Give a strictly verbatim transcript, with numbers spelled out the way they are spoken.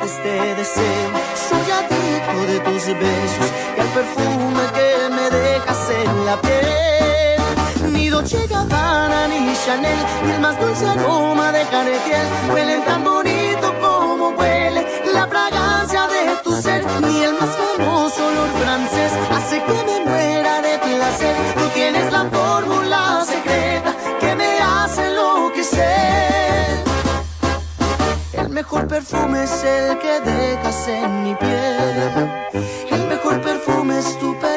este deseo. Soy adicto de tus besos y al perfume que me dejas en la piel. Ni Dolce Gabbana ni Chanel, ni el más dulce aroma de Cartier huelen tan bonito como huele la fragancia de tu ser. Ni el más famoso olor francés hace que me muera de placer. Tú tienes la fórmula secreta que me hace enloquecer. El mejor perfume es el que dejas en mi piel. El mejor perfume es tu perfume.